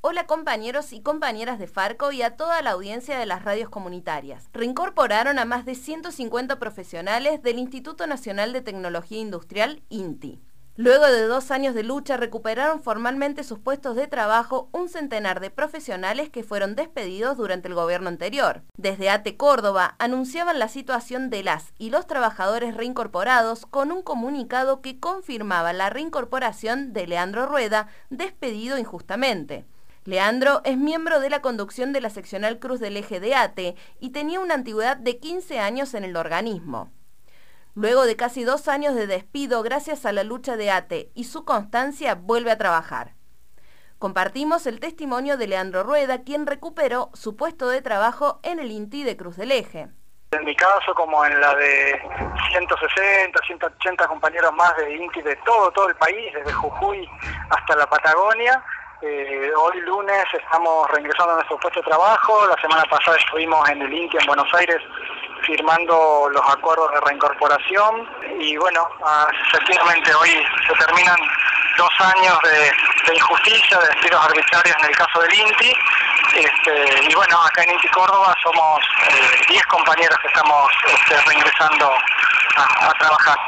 Hola compañeros y compañeras de Farco y a toda la audiencia de las radios comunitarias. Reincorporaron a más de 150 profesionales del Instituto Nacional de Tecnología Industrial, INTI. Luego de 2 años de lucha, recuperaron formalmente sus puestos de trabajo un centenar de profesionales que fueron despedidos durante el gobierno anterior. Desde ATE Córdoba anunciaban la situación de las y los trabajadores reincorporados con un comunicado que confirmaba la reincorporación de Leandro Rueda, despedido injustamente. Leandro es miembro de la conducción de la seccional Cruz del Eje de ATE y tenía una antigüedad de 15 años en el organismo. Luego de casi 2 años de despido, gracias a la lucha de ATE y su constancia, vuelve a trabajar. Compartimos el testimonio de Leandro Rueda, quien recuperó su puesto de trabajo en el INTI de Cruz del Eje. En mi caso, como en la de 160, 180 compañeros más de INTI de todo el país, desde Jujuy hasta la Patagonia. Hoy lunes estamos reingresando a nuestro puesto de trabajo. La semana pasada estuvimos en el INTI en Buenos Aires firmando los acuerdos de reincorporación y bueno, efectivamente hoy se terminan 2 años de injusticia, de despidos arbitrarios en el caso del INTI. Y bueno, acá en INTI Córdoba somos 10 compañeros que estamos reingresando a trabajar.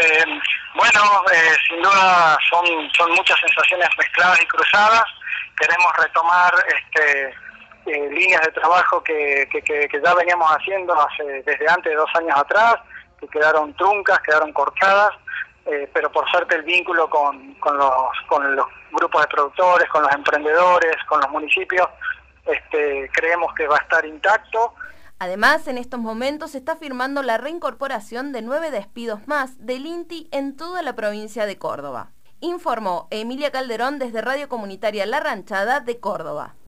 Sin duda son muchas sensaciones mezcladas y cruzadas. Queremos retomar líneas de trabajo que ya veníamos haciendo desde antes de 2 años atrás, que quedaron truncas, quedaron cortadas, pero por suerte el vínculo con los grupos de productores, con los emprendedores, con los municipios, creemos que va a estar intacto. Además, en estos momentos se está firmando la reincorporación de 9 despidos más del INTI en toda la provincia de Córdoba. Informó Emilia Calderón desde Radio Comunitaria La Ranchada de Córdoba.